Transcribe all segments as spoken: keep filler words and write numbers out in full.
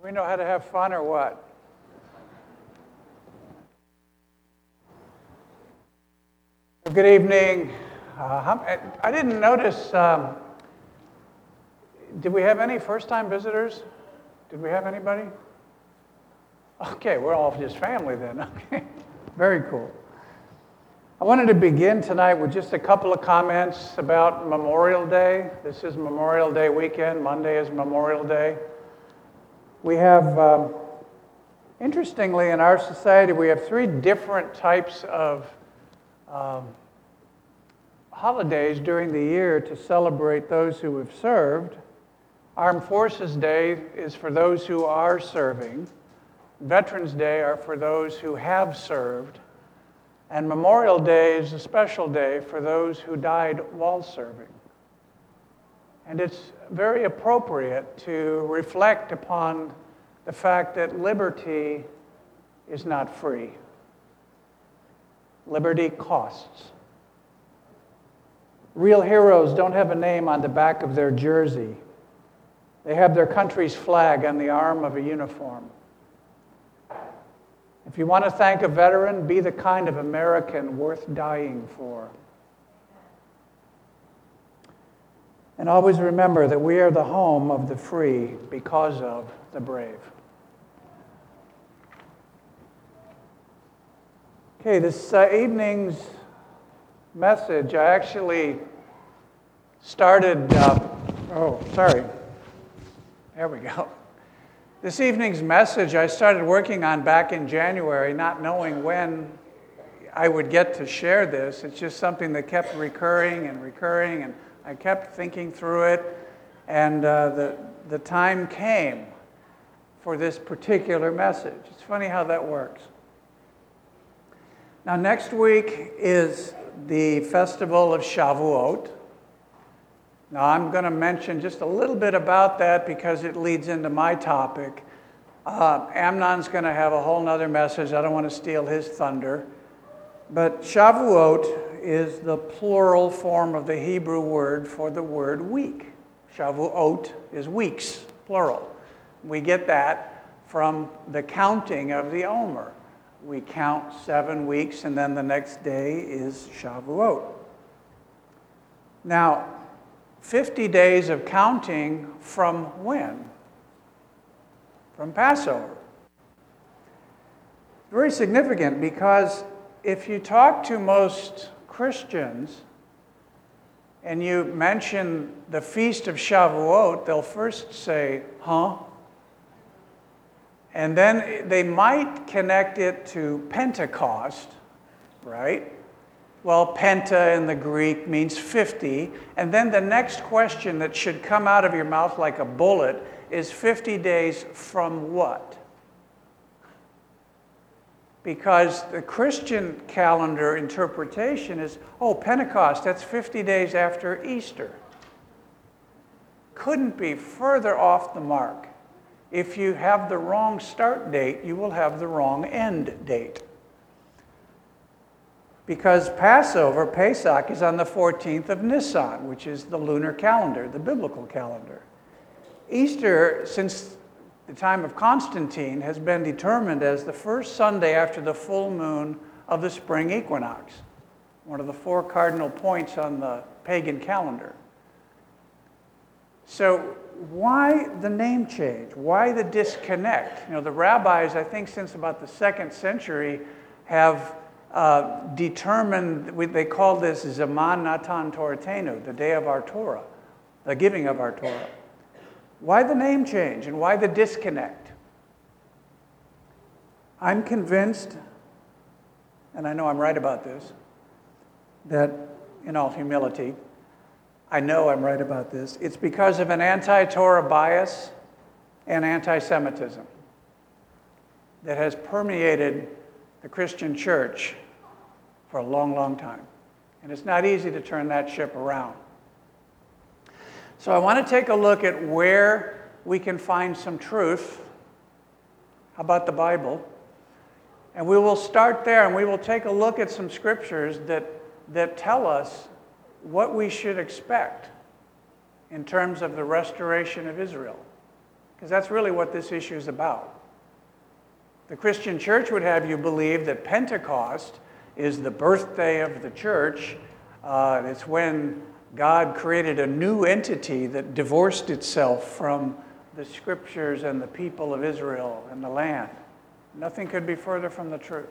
We know how to have fun or what? Good evening. Uh, how, I didn't notice, um, did we have any first-time visitors? Did we have anybody? Okay, we're all just family then. Okay, very cool. I wanted to begin tonight with just a couple of comments about Memorial Day. This is Memorial Day weekend. Monday is Memorial Day. We have, um, interestingly, in our society, we have three different types of um, holidays during the year to celebrate those who have served. Armed Forces Day is for those who are serving. Veterans Day are for those who have served. And Memorial Day is a special day for those who died while serving. And it's very appropriate to reflect upon the fact that liberty is not free. Liberty costs. Real heroes don't have a name on the back of their jersey. They have their country's flag on the arm of a uniform. If you want to thank a veteran, be the kind of American worth dying for. And always remember that we are the home of the free because of the brave. Okay, this uh, evening's message, I actually started, uh, oh, sorry. There we go. This evening's message I started working on back in January, not knowing when I would get to share this. It's just something that kept recurring and recurring, and I kept thinking through it, and uh, the, the time came for this particular message. It's funny how that works. Now, next week is the festival of Shavuot. Now, I'm going to mention just a little bit about that because it leads into my topic. Uh, Amnon's going to have a whole nother message. I don't want to steal his thunder. But Shavuot is the plural form of the Hebrew word for the word week. Shavuot is weeks, plural. We get that from the counting of the Omer. We count seven weeks, and then the next day is Shavuot. Now, fifty days of counting from when? From Passover. Very significant because if you talk to most Christians and you mention the Feast of Shavuot, they'll first say, huh? And then they might connect it to Pentecost, right? Well, penta in the Greek means fifty. And then the next question that should come out of your mouth like a bullet is fifty days from what? Because the Christian calendar interpretation is, oh, Pentecost, that's fifty days after Easter. Couldn't be further off the mark. If you have the wrong start date, you will have the wrong end date. Because Passover, Pesach, is on the fourteenth of Nisan, which is the lunar calendar, the biblical calendar. Easter, since the time of Constantine, has been determined as the first Sunday after the full moon of the spring equinox, one of the four cardinal points on the pagan calendar. So why the name change? Why the disconnect? You know, the rabbis, I think since about the second century, have Uh, determined, they call this Zaman Natan Toratenu, the day of our Torah, the giving of our Torah. Why the name change and why the disconnect? I'm convinced, and I know I'm right about this, that in all humility, I know I'm right about this, it's because of an anti-Torah bias and anti-Semitism that has permeated the Christian church for a long, long time. And it's not easy to turn that ship around. So I want to take a look at where we can find some truth about the Bible. And we will start there, and we will take a look at some scriptures that, that tell us what we should expect in terms of the restoration of Israel. because that's really what this issue is about. The Christian church would have you believe that Pentecost is the birthday of the church. Uh, it's when God created a new entity that divorced itself from the scriptures and the people of Israel and the land. Nothing could be further from the truth.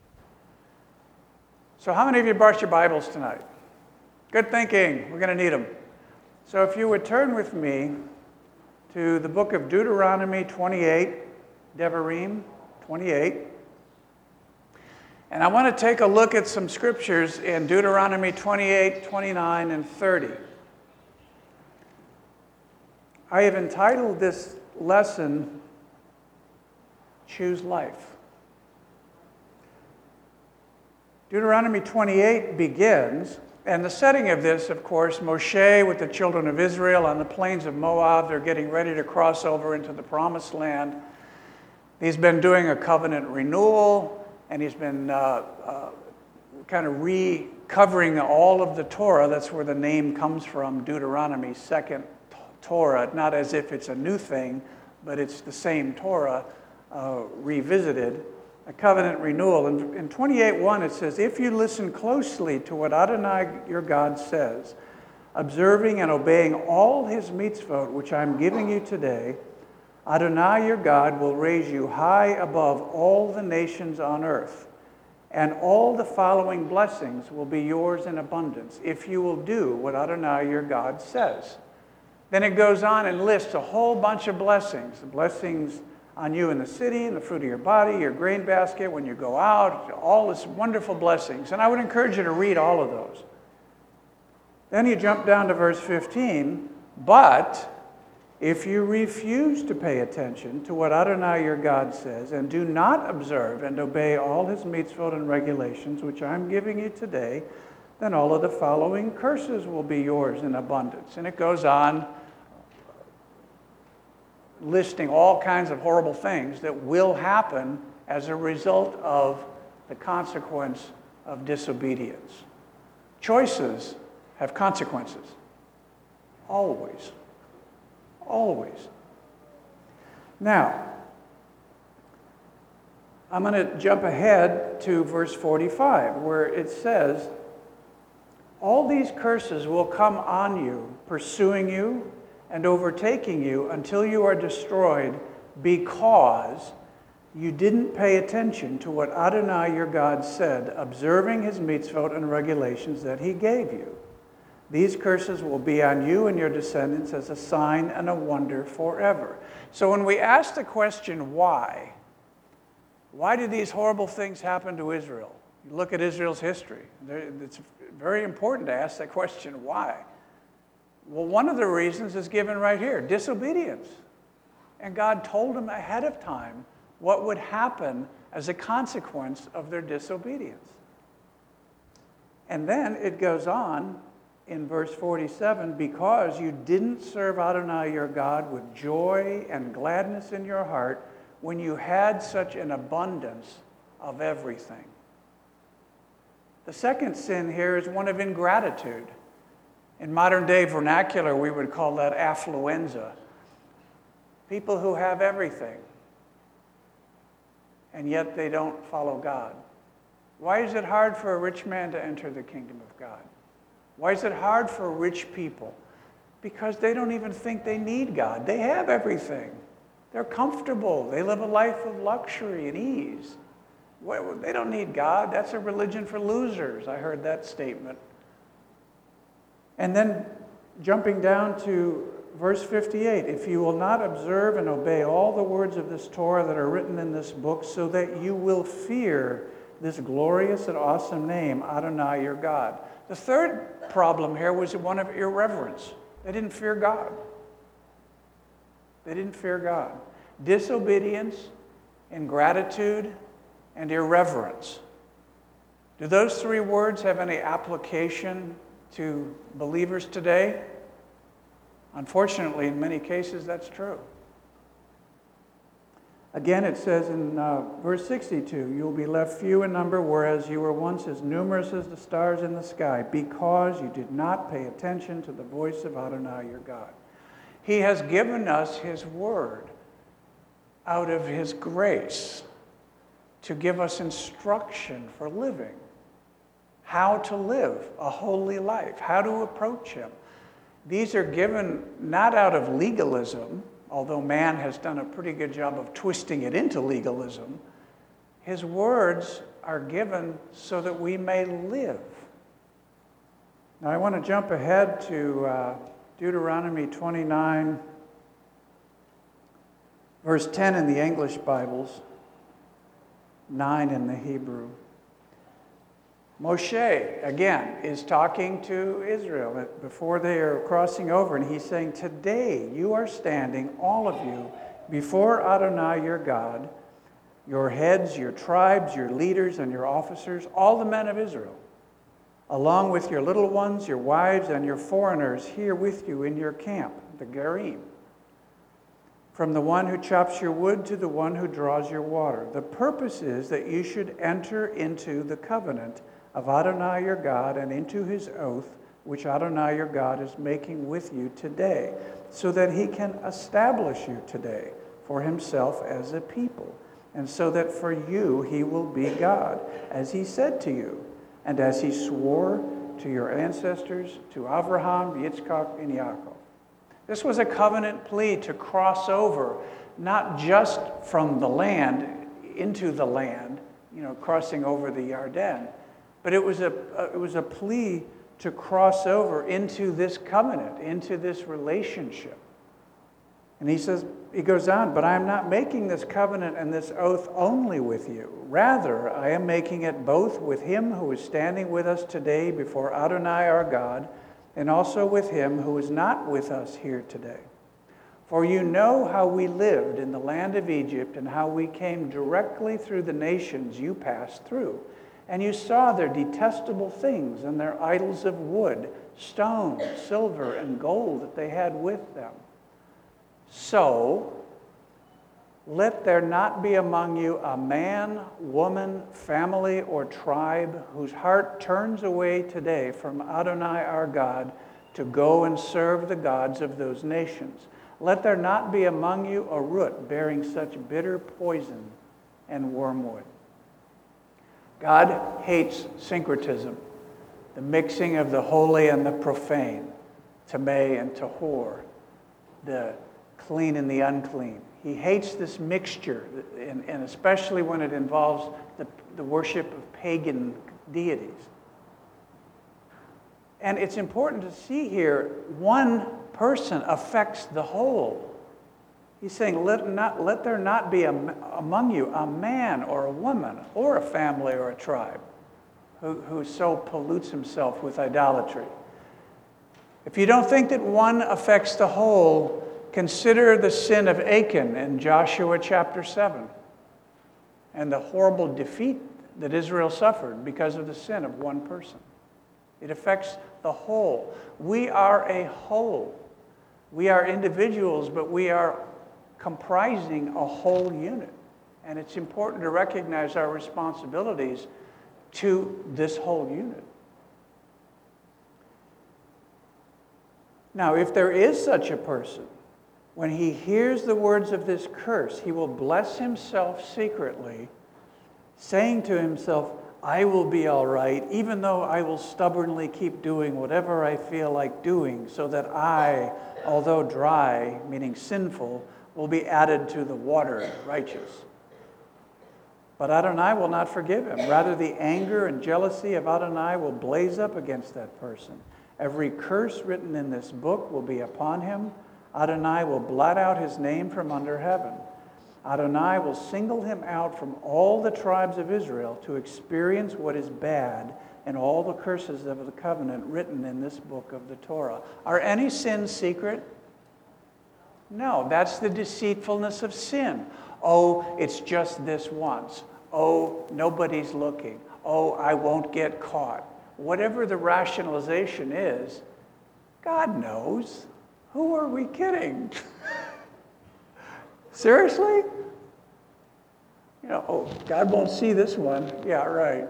So how many of you brought your Bibles tonight? Good thinking. We're going to need them. So if you would turn with me to the book of Deuteronomy twenty-eight, Devarim twenty-eight. And I want to take a look at some scriptures in Deuteronomy twenty-eight, twenty-nine, and thirty. I have entitled this lesson, Choose Life. Deuteronomy twenty-eight begins, and the setting of this, of course, Moshe with the children of Israel on the plains of Moab, they're getting ready to cross over into the promised land. He's been doing a covenant renewal, and he's been uh, uh, kind of recovering all of the Torah. That's where the name comes from, Deuteronomy, second Torah, not as if it's a new thing, but it's the same Torah uh, revisited. A covenant renewal. In, in twenty-eight one it says, if you listen closely to what Adonai your God says, observing and obeying all his mitzvot, which I'm giving you today, Adonai your God will raise you high above all the nations on earth, and all the following blessings will be yours in abundance, if you will do what Adonai your God says. Then it goes on and lists a whole bunch of blessings, the blessings on you in the city, and the fruit of your body, your grain basket, when you go out, all this wonderful blessings. And I would encourage you to read all of those. Then you jump down to verse fifteen, but if you refuse to pay attention to what Adonai your God says, and do not observe and obey all his mitzvot and regulations, which I'm giving you today, then all of the following curses will be yours in abundance. And it goes on, listing all kinds of horrible things that will happen as a result of the consequence of disobedience. Choices have consequences. Always. Always. Now, I'm going to jump ahead to verse forty-five, where it says, all these curses will come on you, pursuing you, and overtaking you until you are destroyed, because you didn't pay attention to what Adonai your God said, observing his mitzvot and regulations that he gave you. These curses will be on you and your descendants as a sign and a wonder forever. So when we ask the question, why? Why did these horrible things happen to Israel? You look at Israel's history. It's very important to ask that question, why? Well, one of the reasons is given right here, disobedience. And God told them ahead of time what would happen as a consequence of their disobedience. And then it goes on in verse forty-seven, because you didn't serve Adonai your God with joy and gladness in your heart when you had such an abundance of everything. The second sin here is one of ingratitude. In modern day vernacular, we would call that affluenza. People who have everything, and yet they don't follow God. Why is it hard for a rich man to enter the kingdom of God? Why is it hard for rich people? Because they don't even think they need God. They have everything. They're comfortable. They live a life of luxury and ease. They don't need God. That's a religion for losers. I heard that statement. And then jumping down to verse fifty-eight, if you will not observe and obey all the words of this Torah that are written in this book, so that you will fear this glorious and awesome name, Adonai your God. The third problem here was one of irreverence. They didn't fear God. They didn't fear God. Disobedience, ingratitude, and irreverence. Do those three words have any application to believers today? Unfortunately, in many cases, that's true. Again, it says in uh, verse sixty-two, you will be left few in number, whereas you were once as numerous as the stars in the sky, because you did not pay attention to the voice of Adonai your God. He has given us his word. out of his grace to give us instruction for living, how to live a holy life, how to approach him. These are given not out of legalism, although man has done a pretty good job of twisting it into legalism. His words are given so that we may live. Now I want to jump ahead to uh, Deuteronomy twenty-nine, verse ten in the English Bibles, nine in the Hebrew. Moshe, again, is talking to Israel before they are crossing over, and he's saying, today you are standing, all of you, before Adonai your God, your heads, your tribes, your leaders, and your officers, all the men of Israel, along with your little ones, your wives, and your foreigners here with you in your camp, the Gerim, from the one who chops your wood to the one who draws your water. The purpose is that you should enter into the covenant of Adonai your God and into his oath, which Adonai your God is making with you today, so that he can establish you today for himself as a people, and so that for you he will be God, as he said to you, and as he swore to your ancestors, to Abraham, Yitzchak, and Yaakov. This was a covenant plea to cross over, not just from the land into the land, you know, crossing over the Yarden, but it was a it was a plea to cross over into this covenant, into this relationship. And he says, he goes on, but I am not making this covenant and this oath only with you. Rather, I am making it both with him who is standing with us today before Adonai our God, and also with him who is not with us here today. For you know how we lived in the land of Egypt and how we came directly through the nations you passed through. And you saw their detestable things and their idols of wood, stone, silver, and gold that they had with them. So, let there not be among you a man, woman, family, or tribe whose heart turns away today from Adonai our God to go and serve the gods of those nations. Let there not be among you a root bearing such bitter poison and wormwood. God hates syncretism, the mixing of the holy and the profane, tameh and tahor, the clean and the unclean. He hates this mixture, and, and especially when it involves the, the worship of pagan deities. And it's important to see here, one person affects the whole. He's saying, let, not, let there not be a, among you a man or a woman or a family or a tribe who, who so pollutes himself with idolatry. If you don't think that one affects the whole, consider the sin of Achan in Joshua chapter seven and the horrible defeat that Israel suffered because of the sin of one person. It affects the whole. We are a whole. We are individuals, but we are comprising a whole unit. And it's important to recognize our responsibilities to this whole unit. Now, if there is such a person, when he hears the words of this curse, he will bless himself secretly, saying to himself, I will be all right, even though I will stubbornly keep doing whatever I feel like doing, so that I, although dry, meaning sinful, will be added to the water, righteous. But Adonai will not forgive him. Rather, the anger and jealousy of Adonai will blaze up against that person. Every curse written in this book will be upon him. Adonai will blot out his name from under heaven. Adonai will single him out from all the tribes of Israel to experience what is bad and all the curses of the covenant written in this book of the Torah. Are any sins secret? No, that's the deceitfulness of sin. Oh, it's just this once. Oh, nobody's looking. Oh, I won't get caught. Whatever the rationalization is, God knows. Who are we kidding? Seriously? You know, oh, God won't see this one. Yeah, right.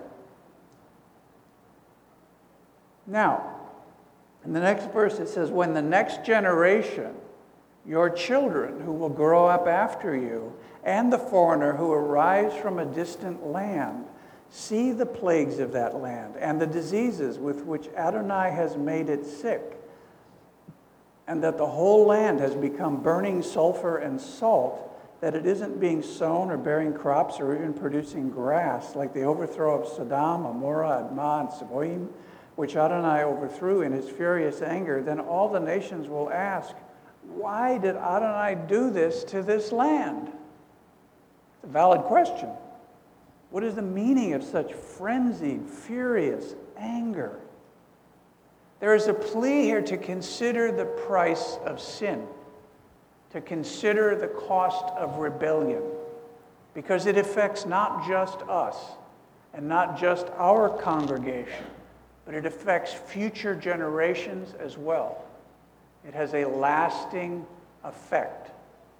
Now, in the next verse it says, when the next generation, your children who will grow up after you, and the foreigner who arrives from a distant land, see the plagues of that land and the diseases with which Adonai has made it sick, and that the whole land has become burning sulfur and salt, that it isn't being sown or bearing crops or even producing grass, like the overthrow of Sodom, Amorah, Admah, and Seboim, which Adonai overthrew in his furious anger, then all the nations will ask, why did Adonai do this to this land? It's a valid question. What is the meaning of such frenzied, furious anger? There is a plea here to consider the price of sin, to consider the cost of rebellion, because it affects not just us and not just our congregation, but it affects future generations as well. It has a lasting effect.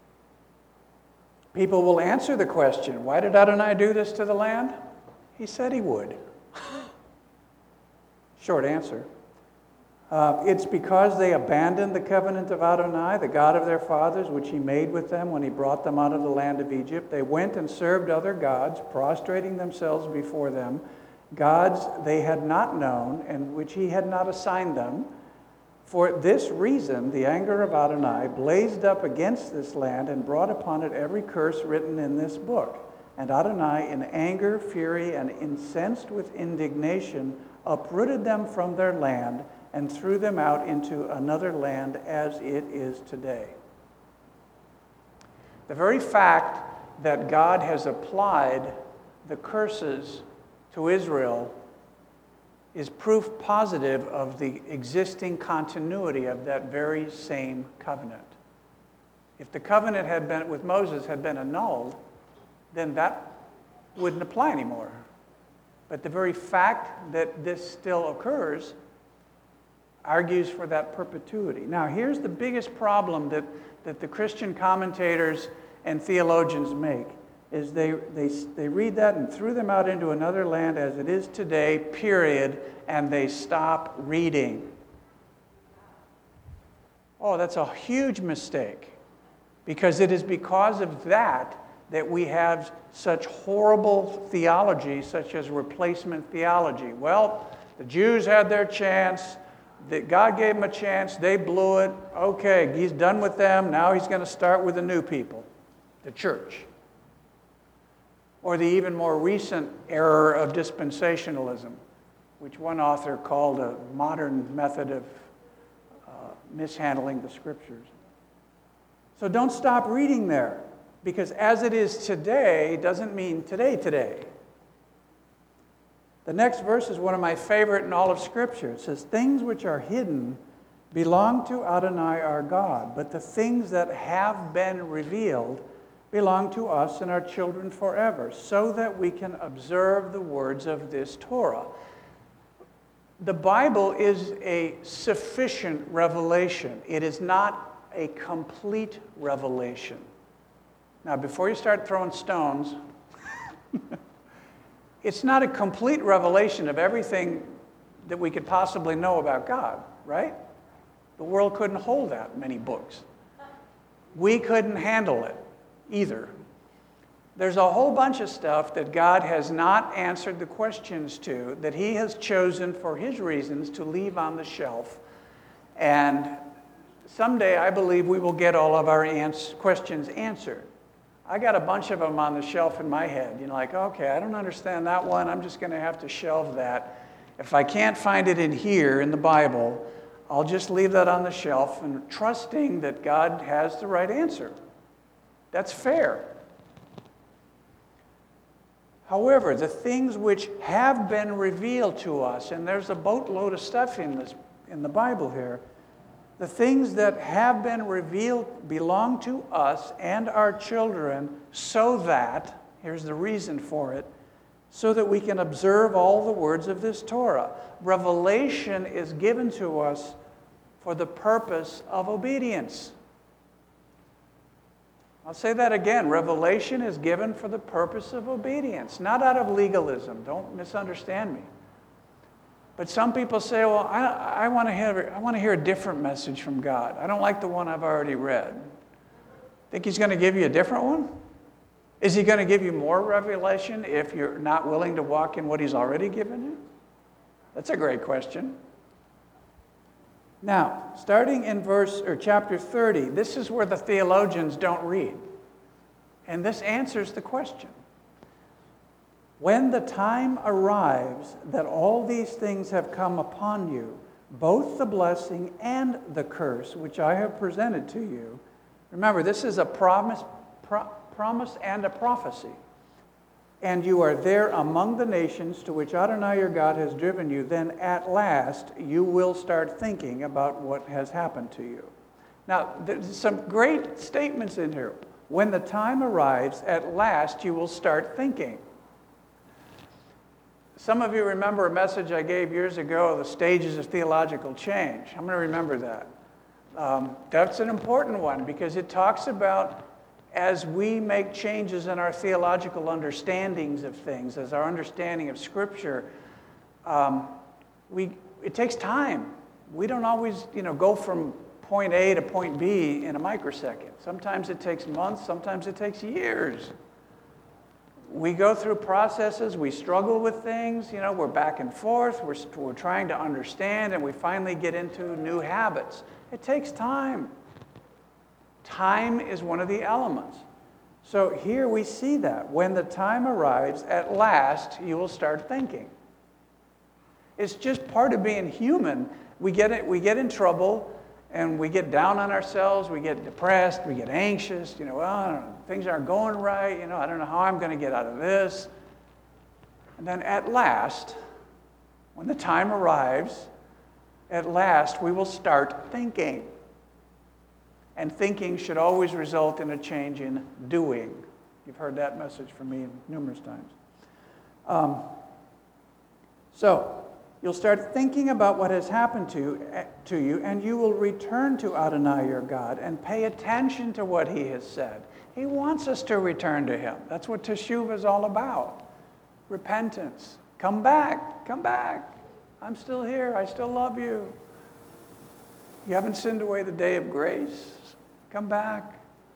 People will answer the question, why did Adonai do this to the land? He said he would. Short answer. Uh, it's because they abandoned the covenant of Adonai, the God of their fathers, which he made with them when he brought them out of the land of Egypt. They went and served other gods, prostrating themselves before them, gods they had not known and which he had not assigned them. For this reason, the anger of Adonai blazed up against this land and brought upon it every curse written in this book. And Adonai, in anger, fury, and incensed with indignation, uprooted them from their land and threw them out into another land as it is today. The very fact that God has applied the curses to Israel is proof positive of the existing continuity of that very same covenant. If the covenant had been with Moses had been annulled, then that wouldn't apply anymore. But the very fact that this still occurs argues for that perpetuity. Now, here's the biggest problem that, that the Christian commentators and theologians make, is they, they, they read that and threw them out into another land as it is today, period, and they stop reading. Oh, that's a huge mistake, because it is because of that that we have such horrible theology, such as replacement theology. Well, the Jews had their chance, that God gave them a chance, they blew it, okay, he's done with them, now he's going to start with the new people, the church. Or the even more recent error of dispensationalism, which one author called a modern method of uh, mishandling the scriptures. So don't stop reading there, because as it is today doesn't mean today today. The next verse is one of my favorite in all of Scripture. It says, things which are hidden belong to Adonai our God, but the things that have been revealed belong to us and our children forever, so that we can observe the words of this Torah. The Bible is a sufficient revelation. It is not a complete revelation. Now, before you start throwing stones, it's not a complete revelation of everything that we could possibly know about God, right? The world couldn't hold that many books. We couldn't handle it either. There's a whole bunch of stuff that God has not answered the questions to, that he has chosen for his reasons to leave on the shelf. And someday I believe we will get all of our ans- questions answered. I got a bunch of them on the shelf in my head. You know, like, okay, I don't understand that one. I'm just going to have to shelve that. If I can't find it in here in the Bible, I'll just leave that on the shelf and trusting that God has the right answer. That's fair. However, the things which have been revealed to us, and there's a boatload of stuff in this in the Bible here, the things that have been revealed belong to us and our children, so that, here's the reason for it, so that we can observe all the words of this Torah. Revelation is given to us for the purpose of obedience. I'll say that again. Revelation is given for the purpose of obedience, not out of legalism. Don't misunderstand me. But some people say, well, I, I want to hear, I want to hear a different message from God. I don't like the one I've already read. Think he's going to give you a different one? Is he going to give you more revelation if you're not willing to walk in what he's already given you? That's a great question. Now, starting in verse or chapter thirty, this is where the theologians don't read. And this answers the question. When the time arrives that all these things have come upon you, both the blessing and the curse which I have presented to you. Remember, this is a promise, pro- promise and a prophecy. And you are there among the nations to which Adonai your God has driven you, then at last you will start thinking about what has happened to you. Now, there's some great statements in here. When the time arrives, at last you will start thinking. Some of you remember a message I gave years ago, the stages of theological change. I'm going to remember that. Um, that's an important one because it talks about as we make changes in our theological understandings of things, as our understanding of Scripture, um, we it takes time. We don't always, you know, go from point A to point B in a microsecond. Sometimes it takes months, sometimes it takes years. We go through processes, we struggle with things, you know, we're back and forth, we're, we're trying to understand, and we finally get into new habits. It takes time. Time is one of the elements. So here we see that. When the time arrives, at last, you will start thinking. It's just part of being human. We get it, we get in trouble, and we get down on ourselves, we get depressed, we get anxious, you know, well, I don't know, things aren't going right, you know, I don't know how I'm going to get out of this. And then at last, when the time arrives, at last we will start thinking. And thinking should always result in a change in doing. You've heard that message from me numerous times. Um, so, you'll start thinking about what has happened to, to you, and you will return to Adonai your God and pay attention to what he has said. He wants us to return to him. That's what Teshuvah is all about. Repentance. Come back. Come back. I'm still here. I still love you. You haven't sinned away the day of grace. Come back.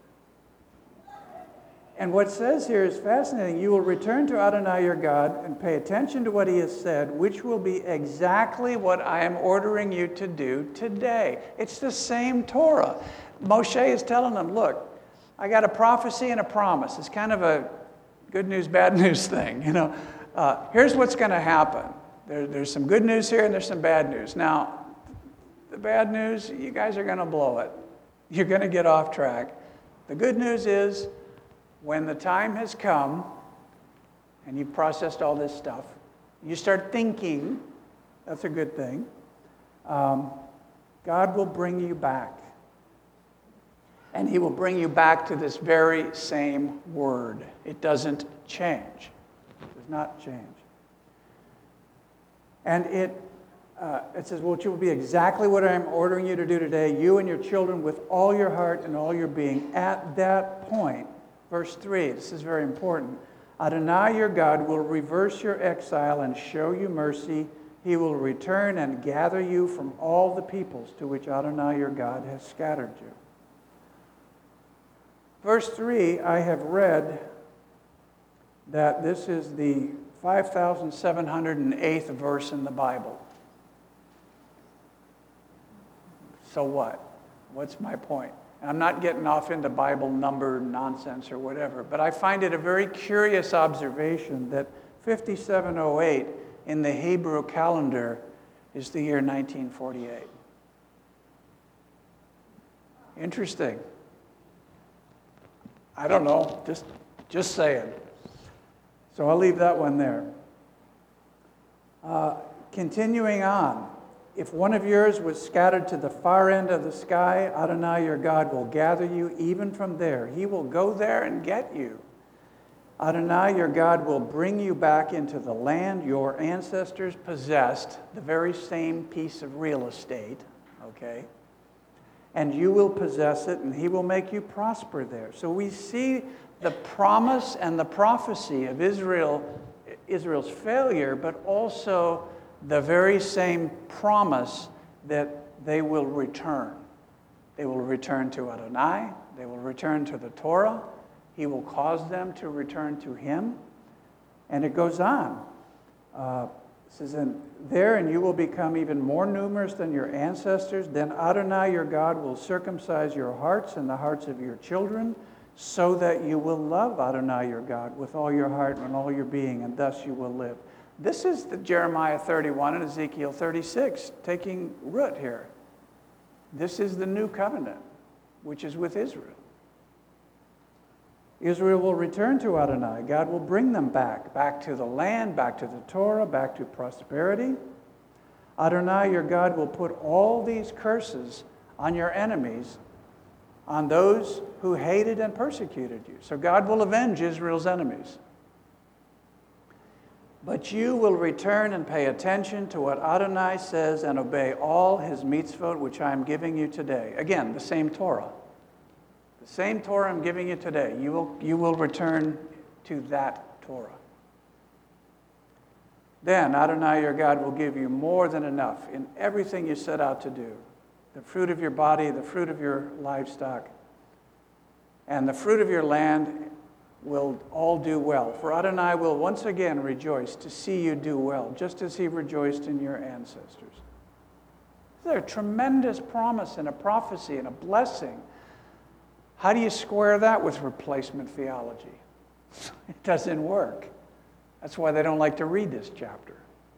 And what it says here is fascinating. You will return to Adonai your God and pay attention to what he has said, which will be exactly what I am ordering you to do today. It's the same Torah. Moshe is telling them, look, I got a prophecy and a promise. It's kind of a good news, bad news thing. You know, uh, here's what's going to happen. There, there's some good news here and there's some bad news. Now, the bad news, you guys are going to blow it. You're going to get off track. The good news is, when the time has come, and you've processed all this stuff, you start thinking, that's a good thing, um, God will bring you back. And he will bring you back to this very same word. It doesn't change. It does not change. And it Uh, it says, which will be exactly what I am ordering you to do today, you and your children with all your heart and all your being. At that point, verse three, this is very important. Adonai your God will reverse your exile and show you mercy. He will return and gather you from all the peoples to which Adonai your God has scattered you. Verse three, I have read that this is the five thousand seven hundred eighth verse in the Bible. So what? What's my point? And I'm not getting off into Bible number nonsense or whatever, but I find it a very curious observation that fifty-seven oh eight in the Hebrew calendar is the year nineteen forty-eight. Interesting. I don't know, just, just saying. So I'll leave that one there. Uh, continuing on. If one of yours was scattered to the far end of the sky, Adonai your God will gather you even from there. He will go there and get you. Adonai your God will bring you back into the land your ancestors possessed, the very same piece of real estate, okay? And you will possess it, and he will make you prosper there. So we see the promise and the prophecy of Israel, Israel's failure, but also the very same promise that they will return. They will return to Adonai, They will return to the Torah. He will cause them to return to him. And it goes on. Uh, it says, and there and you will become even more numerous than your ancestors. Then Adonai your God will circumcise your hearts and the hearts of your children, so that you will love Adonai your God with all your heart and all your being, and thus you will live. This is the Jeremiah thirty-one and Ezekiel thirty-six taking root here. This is the new covenant, which is with Israel. Israel will return to Adonai. God will bring them back, back to the land, back to the Torah, back to prosperity. Adonai, your God, will put all these curses on your enemies, on those who hated and persecuted you. So God will avenge Israel's enemies. But you will return and pay attention to what Adonai says and obey all his mitzvot, which I am giving you today. Again, the same Torah. The same Torah I'm giving you today. You will, you will return to that Torah. Then Adonai your God will give you more than enough in everything you set out to do. The fruit of your body, the fruit of your livestock, and the fruit of your land will all do well. For Adonai will once again rejoice to see you do well, just as he rejoiced in your ancestors. There's a tremendous promise and a prophecy and a blessing. How do you square that with replacement theology? It doesn't work. That's why they don't like to read this chapter.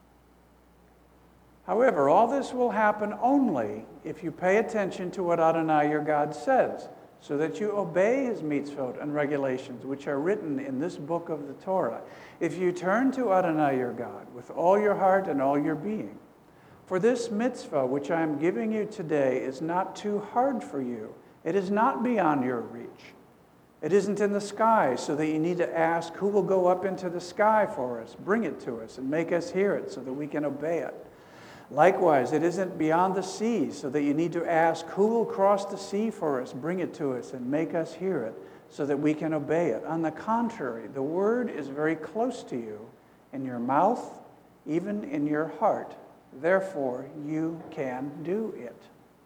However, all this will happen only if you pay attention to what Adonai your God says, so that you obey his mitzvot and regulations, which are written in this book of the Torah. If you turn to Adonai your God with all your heart and all your being. For this mitzvah, which I am giving you today, is not too hard for you. It is not beyond your reach. It isn't in the sky, so that you need to ask, who will go up into the sky for us? Bring it to us and make us hear it so that we can obey it. Likewise, it isn't beyond the sea, so that you need to ask, who will cross the sea for us? Bring it to us and make us hear it so that we can obey it. On the contrary, the word is very close to you, in your mouth, even in your heart. Therefore, you can do it.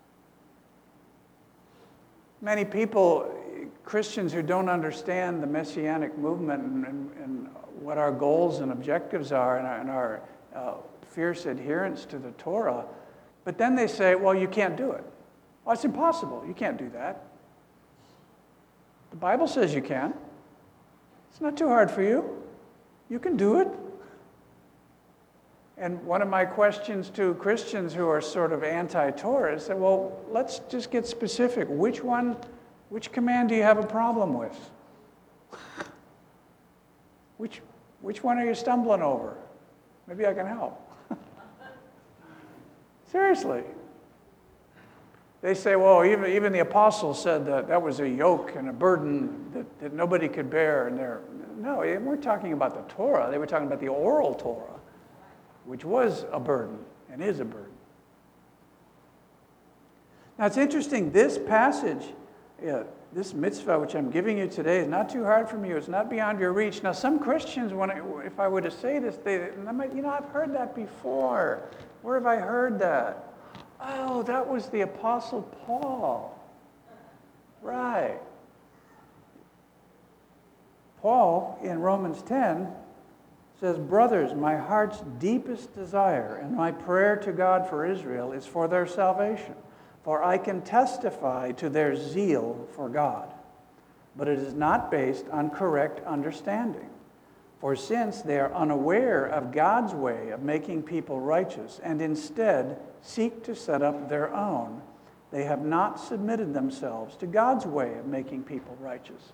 Many people, Christians who don't understand the Messianic movement and, and, and what our goals and objectives are and our, and our uh, fierce adherence to the Torah, but then they say, well, you can't do it. Well, it's impossible. You can't do that. The Bible says you can. It's not too hard for you. You can do it. And one of my questions to Christians who are sort of anti-Torah is, well, let's just get specific. Which one, which command do you have a problem with? Which, which one are you stumbling over? Maybe I can help. Seriously. They say, well, even, even the apostles said that that was a yoke and a burden that, that nobody could bear. And they're, no, they weren't talking about the Torah. They were talking about the oral Torah, which was a burden and is a burden. Now, it's interesting, this passage, yeah, this mitzvah which I'm giving you today is not too hard for you. It's not beyond your reach. Now, some Christians, when I, if I were to say this, they, they might, you know, I've heard that before. Where have I heard that? Oh, that was the Apostle Paul. Right. Paul, in Romans ten, says, brothers, my heart's deepest desire and my prayer to God for Israel is for their salvation. For I can testify to their zeal for God. But it is not based on correct understanding. For since they are unaware of God's way of making people righteous and instead seek to set up their own, they have not submitted themselves to God's way of making people righteous.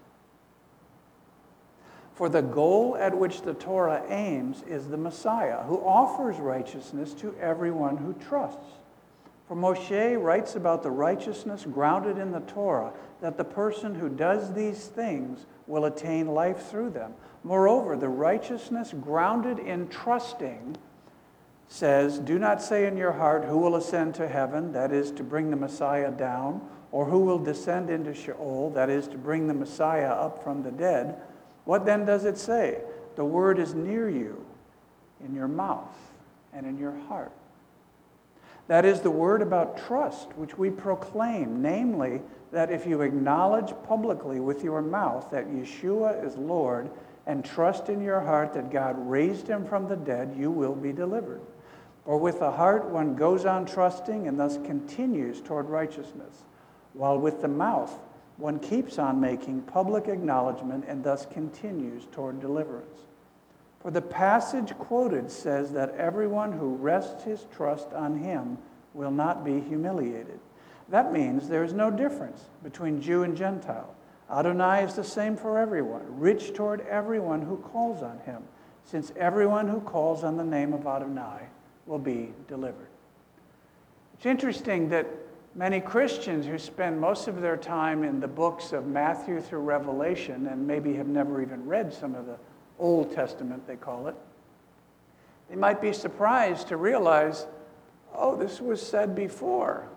For the goal at which the Torah aims is the Messiah, who offers righteousness to everyone who trusts. For Moshe writes about the righteousness grounded in the Torah, that the person who does these things will attain life through them. Moreover, the righteousness grounded in trusting says, do not say in your heart, who will ascend to heaven, that is, to bring the Messiah down, or who will descend into Sheol, that is, to bring the Messiah up from the dead. What then does it say? The word is near you, in your mouth and in your heart. That is the word about trust, which we proclaim, namely, that if you acknowledge publicly with your mouth that Yeshua is Lord and trust in your heart that God raised him from the dead, you will be delivered. For with the heart one goes on trusting and thus continues toward righteousness, while with the mouth one keeps on making public acknowledgement and thus continues toward deliverance. For the passage quoted says that everyone who rests his trust on him will not be humiliated. That means there is no difference between Jew and Gentile. Adonai is the same for everyone, rich toward everyone who calls on him, since everyone who calls on the name of Adonai will be delivered. It's interesting that many Christians who spend most of their time in the books of Matthew through Revelation and maybe have never even read some of the Old Testament, they call it, they might be surprised to realize, oh, this was said before.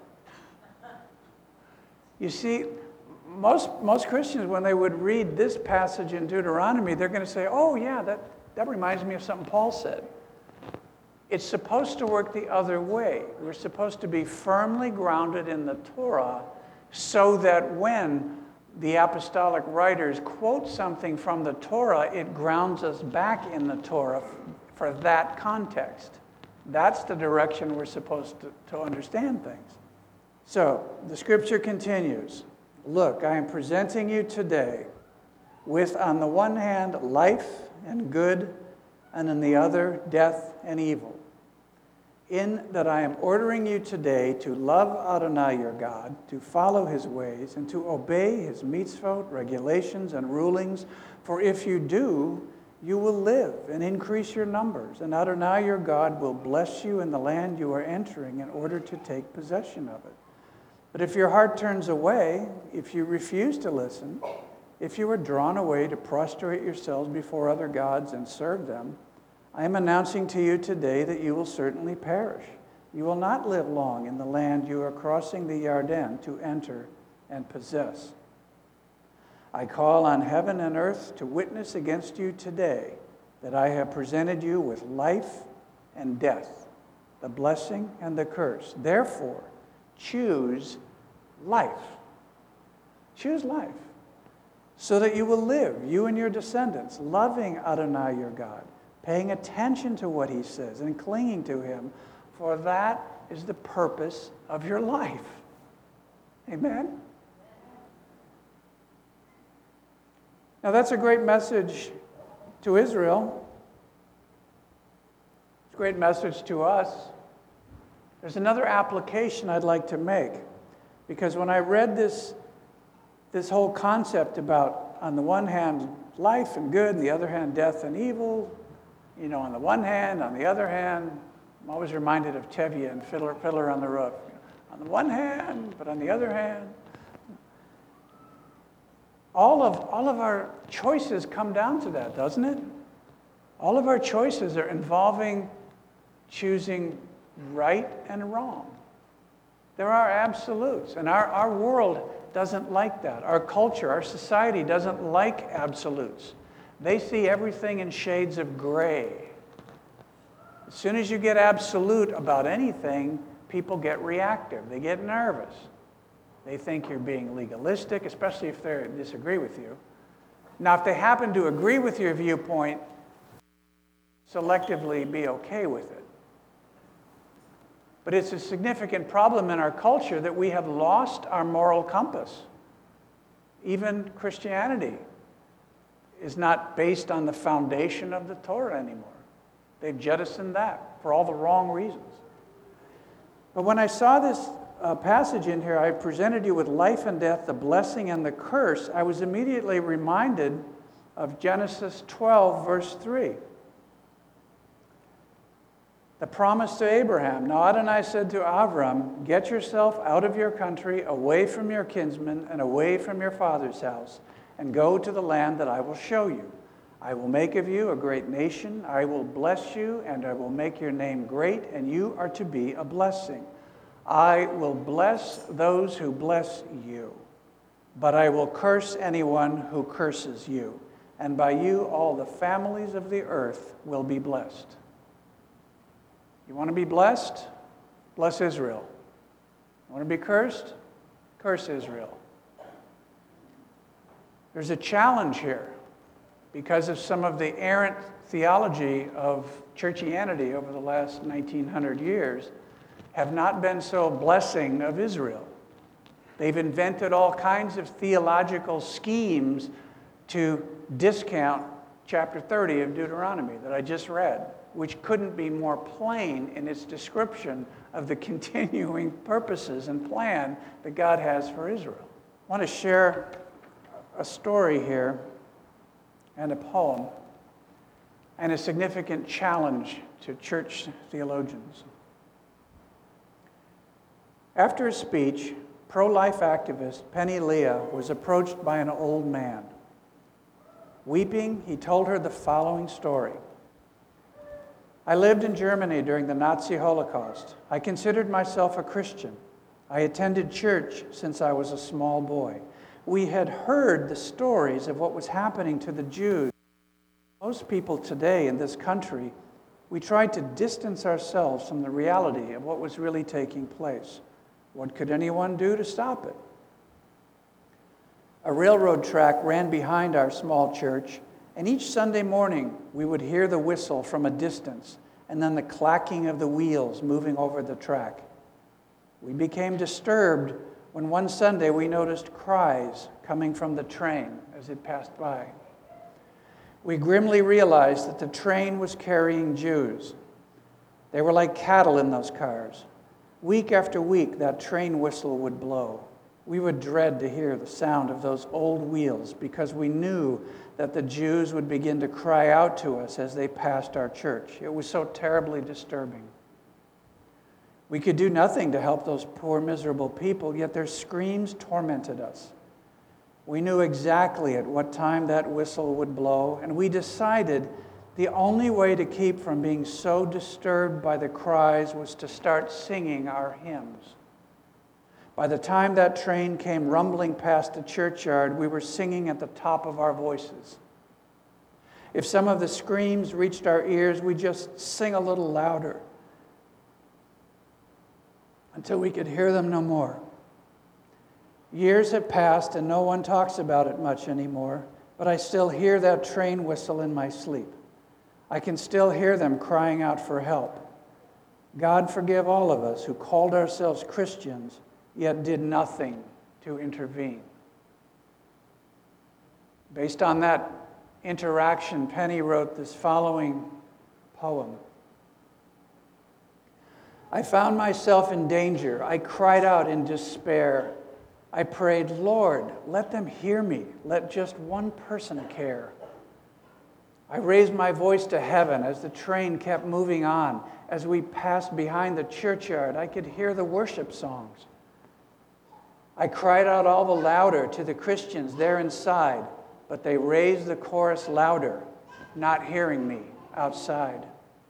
You see, most, most Christians, when they would read this passage in Deuteronomy, they're going to say, oh, yeah, that, that reminds me of something Paul said. It's supposed to work the other way. We're supposed to be firmly grounded in the Torah so that when the apostolic writers quote something from the Torah, it grounds us back in the Torah for that context. That's the direction we're supposed to, to understand things. So the scripture continues. Look, I am presenting you today with, on the one hand, life and good, and on the other, death and evil. In that I am ordering you today to love Adonai your God, to follow his ways, and to obey his mitzvot, regulations, and rulings. For if you do, you will live and increase your numbers, and Adonai your God will bless you in the land you are entering in order to take possession of it. But if your heart turns away, if you refuse to listen, if you are drawn away to prostrate yourselves before other gods and serve them, I am announcing to you today that you will certainly perish. You will not live long in the land you are crossing the Yarden to enter and possess. I call on heaven and earth to witness against you today that I have presented you with life and death, the blessing and the curse. Therefore, choose life. Choose life, so that you will live, you and your descendants, loving Adonai your God, paying attention to what he says and clinging to him, for that is the purpose of your life. Amen? Now that's a great message to Israel. It's a great message to us. There's another application I'd like to make, because when I read this, this whole concept about, on the one hand, life and good, and the other hand, death and evil, you know, on the one hand, on the other hand, I'm always reminded of Tevye and Fiddler, Fiddler on the Roof. On the one hand, but on the other hand, all of, all of our choices come down to that, doesn't it? All of our choices are involving choosing right and wrong. There are absolutes, and our, our world doesn't like that. Our culture, our society doesn't like absolutes. They see everything in shades of gray. As soon as you get absolute about anything, people get reactive. They get nervous. They think you're being legalistic, especially if they disagree with you. Now, if they happen to agree with your viewpoint, selectively be okay with it. But it's a significant problem in our culture that we have lost our moral compass. Even Christianity is not based on the foundation of the Torah anymore. They've jettisoned that for all the wrong reasons. But when I saw this uh, passage in here, I presented you with life and death, the blessing and the curse, I was immediately reminded of Genesis twelve, verse three. The promise to Abraham. Now Adonai said to Avram, get yourself out of your country, away from your kinsmen, and away from your father's house, and go to the land that I will show you. I will make of you a great nation. I will bless you, and I will make your name great, and you are to be a blessing. I will bless those who bless you, but I will curse anyone who curses you. And by you all the families of the earth will be blessed. You want to be blessed? Bless Israel. Want to be cursed? Curse Israel. There's a challenge here because of some of the errant theology of churchianity over the last nineteen hundred years have not been so blessing of Israel. They've invented all kinds of theological schemes to discount chapter thirty of Deuteronomy that I just read, which couldn't be more plain in its description of the continuing purposes and plan that God has for Israel. I want to share a story here and a poem and a significant challenge to church theologians. After a speech, pro-life activist Penny Lea was approached by an old man. Weeping, he told her the following story. I lived in Germany during the Nazi Holocaust. I considered myself a Christian. I attended church since I was a small boy. We had heard the stories of what was happening to the Jews. Most people today in this country, we tried to distance ourselves from the reality of what was really taking place. What could anyone do to stop it? A railroad track ran behind our small church, and each Sunday morning we would hear the whistle from a distance and then the clacking of the wheels moving over the track. We became disturbed when one Sunday we noticed cries coming from the train as it passed by. We grimly realized that the train was carrying Jews. They were like cattle in those cars. Week after week, that train whistle would blow. We would dread to hear the sound of those old wheels because we knew that the Jews would begin to cry out to us as they passed our church. It was so terribly disturbing. We could do nothing to help those poor, miserable people, yet their screams tormented us. We knew exactly at what time that whistle would blow, and we decided the only way to keep from being so disturbed by the cries was to start singing our hymns. By the time that train came rumbling past the churchyard, we were singing at the top of our voices. If some of the screams reached our ears, we'd just sing a little louder until we could hear them no more. Years have passed and no one talks about it much anymore, but I still hear that train whistle in my sleep. I can still hear them crying out for help. God forgive all of us who called ourselves Christians, yet did nothing to intervene. Based on that interaction, Penny wrote this following poem. I found myself in danger. I cried out in despair. I prayed, Lord, let them hear me. Let just one person care. I raised my voice to heaven as the train kept moving on. As we passed behind the churchyard, I could hear the worship songs. I cried out all the louder to the Christians there inside, but they raised the chorus louder, not hearing me outside.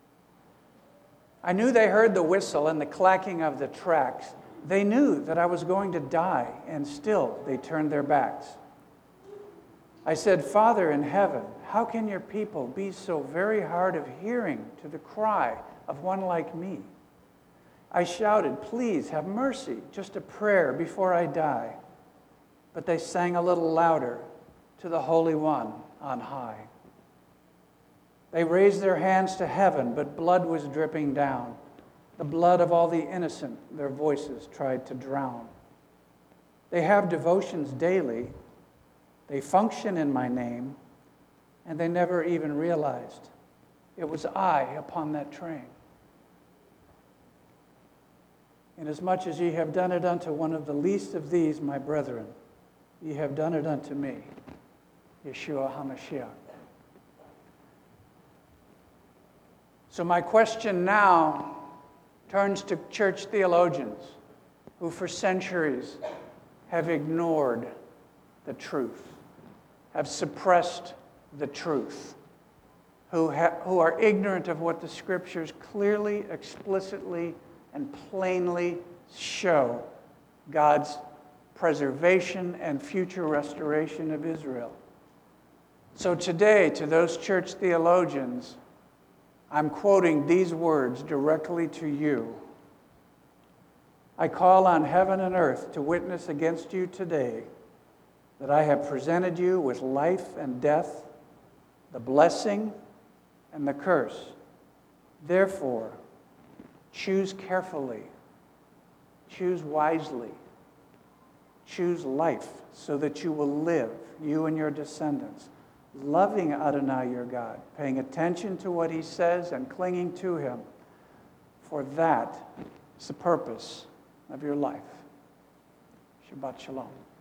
I knew they heard the whistle and the clacking of the tracks. They knew that I was going to die, and still they turned their backs. I said, Father in heaven, how can your people be so very hard of hearing to the cry of one like me? I shouted, please have mercy, just a prayer before I die. But they sang a little louder, to the Holy One on high. They raised their hands to heaven, but blood was dripping down. The blood of all the innocent their voices tried to drown. They have devotions daily. They function in my name, and they never even realized it was I upon that train. Inasmuch as ye have done it unto one of the least of these, my brethren, ye have done it unto me, Yeshua HaMashiach. So my question now turns to church theologians who for centuries have ignored the truth, have suppressed the truth, who, ha- who are ignorant of what the Scriptures clearly, explicitly, and plainly show God's preservation and future restoration of Israel. So today, to those church theologians, I'm quoting these words directly to you. I call on heaven and earth to witness against you today that I have presented you with life and death, the blessing and the curse. Therefore, choose carefully, choose wisely, choose life so that you will live, you and your descendants, loving Adonai your God, paying attention to what he says and clinging to him. For that is the purpose of your life. Shabbat shalom.